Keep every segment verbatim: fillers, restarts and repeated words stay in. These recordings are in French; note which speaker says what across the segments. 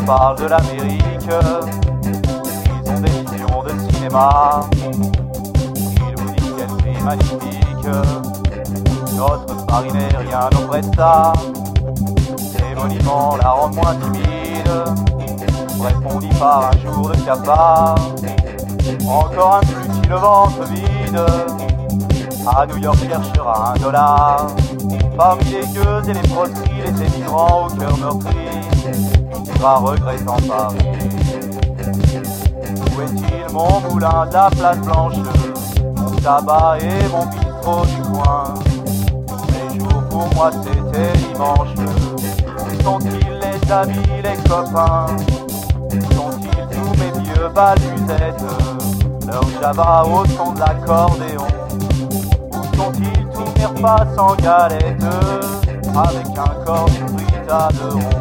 Speaker 1: parlent de l'Amérique. Ils ont des visions de cinéma. Ils vous disent qu'elle est magnifique. Notre Paris n'est rien auprès de ça. Ces monuments la rendent moins timide. Bref, on dit par un jour de cafard. Encore un plus qui le ventre vide. À New York cherchera un dollar. Parmi les gueuses et les proscrits, les émigrants au cœur meurtri, ira regrettant Paris. Où est-il mon moulin de la place Blanche, mon tabac et mon bistrot du coin? Les jours pour moi c'était dimanche. Où sont-ils les amis, les copains? Où sont-ils tous mes vieux balmusettes? Leur java au son de l'accordéon. Où sont-ils tous mes repas sans galette, avec un corps de frita de rond?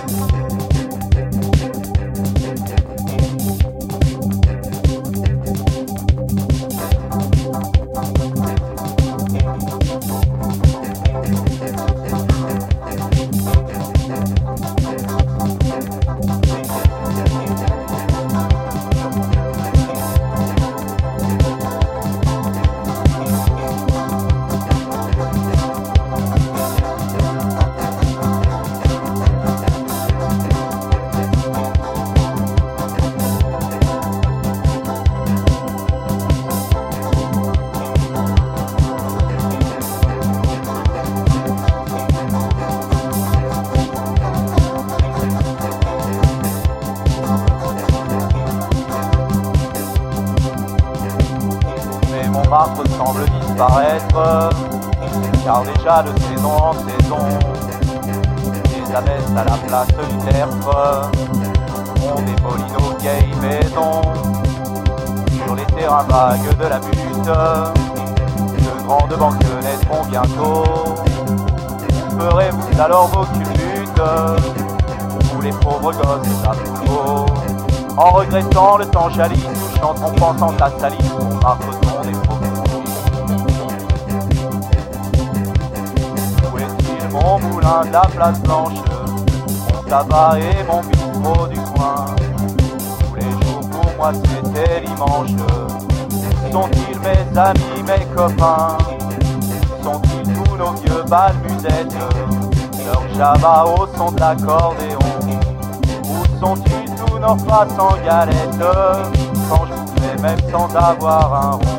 Speaker 1: Montmartre semble disparaître, car déjà de saison en saison, les abbesses à la place du tertre ont démoli nos vieilles maisons. Sur les terrains vagues de la butte, de grandes banques naîtront bientôt. Ferez-vous alors vos culbutes, vous les pauvres gosses à Boulot? En regrettant le temps jali, nous chanterons pensant à Saline, Montmartre sont des faux. Où est-il mon moulin de la place Blanche, mon tabac et mon bistrot du coin? Tous les jours pour moi c'était dimanche. Sont-ils mes amis, mes copains? Sont-ils tous nos vieux balmusettes, leur java au son de l'accordéon? Où sont-ils tous nos repas sans galette, quand je pouvais même sans avoir un rond?